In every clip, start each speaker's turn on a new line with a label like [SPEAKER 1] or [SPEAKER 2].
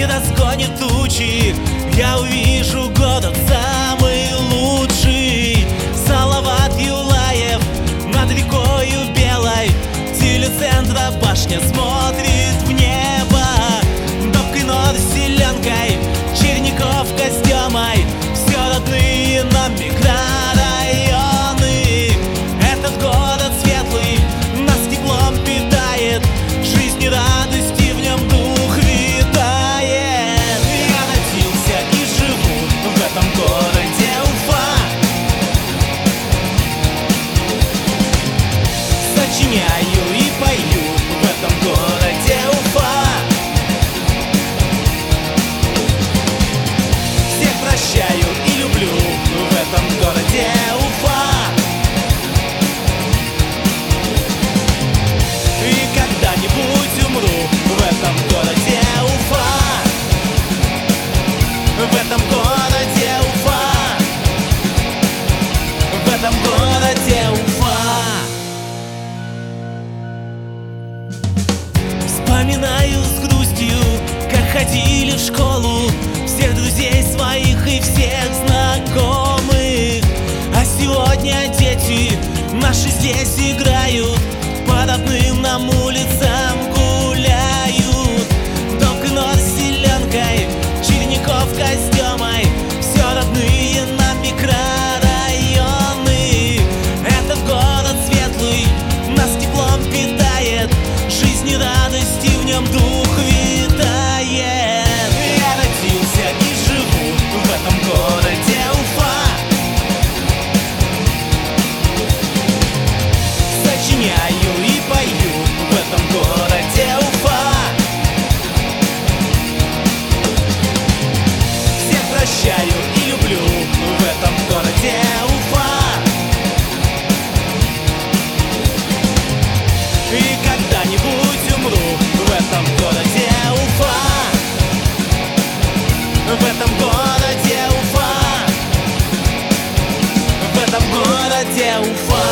[SPEAKER 1] когда сгонит тучи, я увижу город самый лучший. Салават Юлаев над рекою белой, телецентра башня смотрит в небо. Добкой, над селенкой, Черниковка с Демой, все родные нам микрорайоны. Этот город светлый нас теплом питает, жизнь и радости в нем дух витает. Я родился и живу в этом городе Уфа, сочиняю и пою в этом городе Уфа. Всех прощаю и люблю в этом городе Уфа. И когда-нибудь умру в этом городе Уфа. В этом городе Уфа. В этом городе Уфа. Вспоминаю с грустью, как ходили в школу, всех друзей своих и всех знакомых. А сегодня дети наши здесь играют, по родным нам улицам гуляют. Добкой, над селенкой, Черниковка с Демой, все родные нам микрорайоны. Этот город светлый нас теплом питает, жизнь и радости в нем дух витает. Я родился и живу в этом городе Уфа, сочиняю и пою в этом городе Уфа. Всех прощаю и люблю в этом городе Уфа. И когда-нибудь умру в этом городе Уфа. В этом городе Уфа. В этом городе Уфа.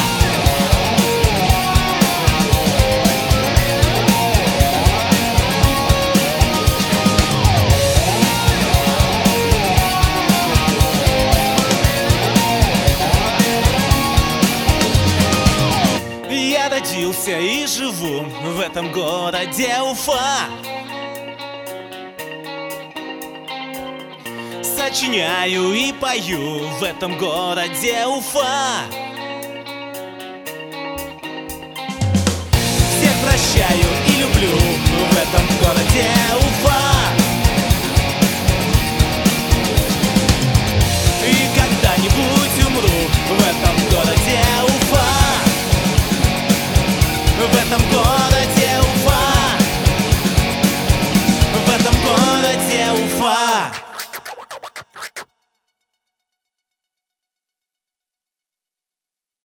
[SPEAKER 1] Я родился и живу в этом городе Уфа, сочиняю и пою в этом городе Уфа. Всех прощаю и люблю в этом городе Уфа.